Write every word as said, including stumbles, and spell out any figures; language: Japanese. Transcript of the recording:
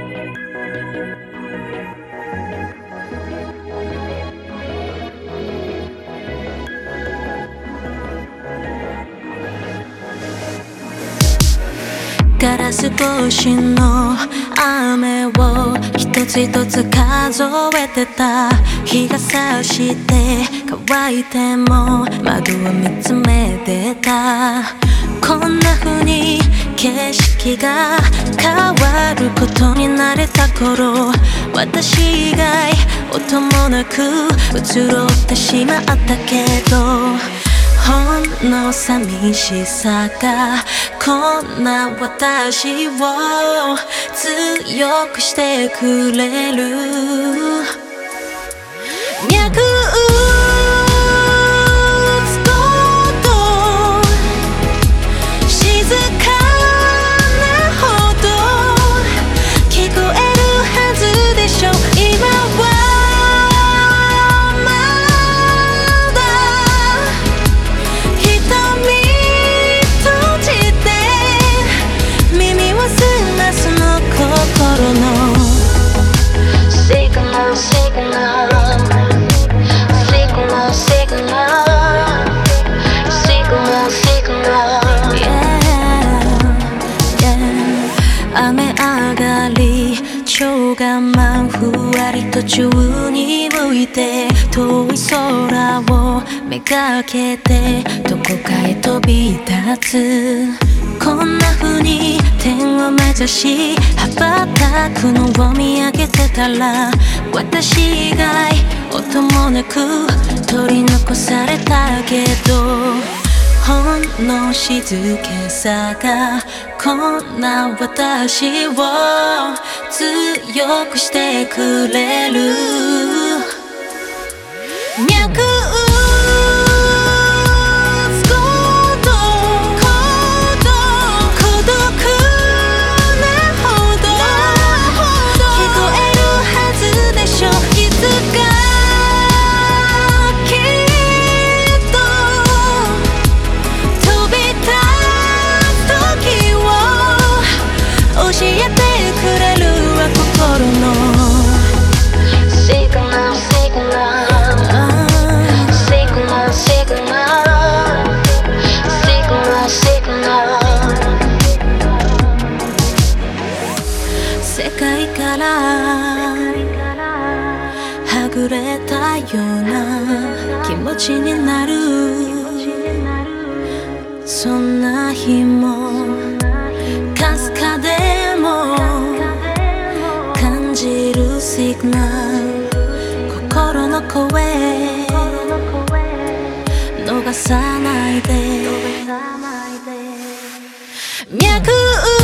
ガラス越しの雨を一つ一つ数えてた。日が差して乾いても窓を見つめてた。こんな風に景色が変わることに慣れた頃、私以外音もなく移ろってしまったけど、ほんの寂しさがこんな私を強くしてくれる。脈雨上がり蝶が舞うふわりと宙に浮いて、遠い空をめがけてどこかへ飛び立つ。こんな風に天を目指し羽ばたくのを見上げてたら、私以外音もなく取り残されたけど、ほんの静けさがこんな私を強くしてくれる。脈世界からはぐれたような気持ちになる。そんな日もかすかでも感じるシグナル、心の声逃さないで。脈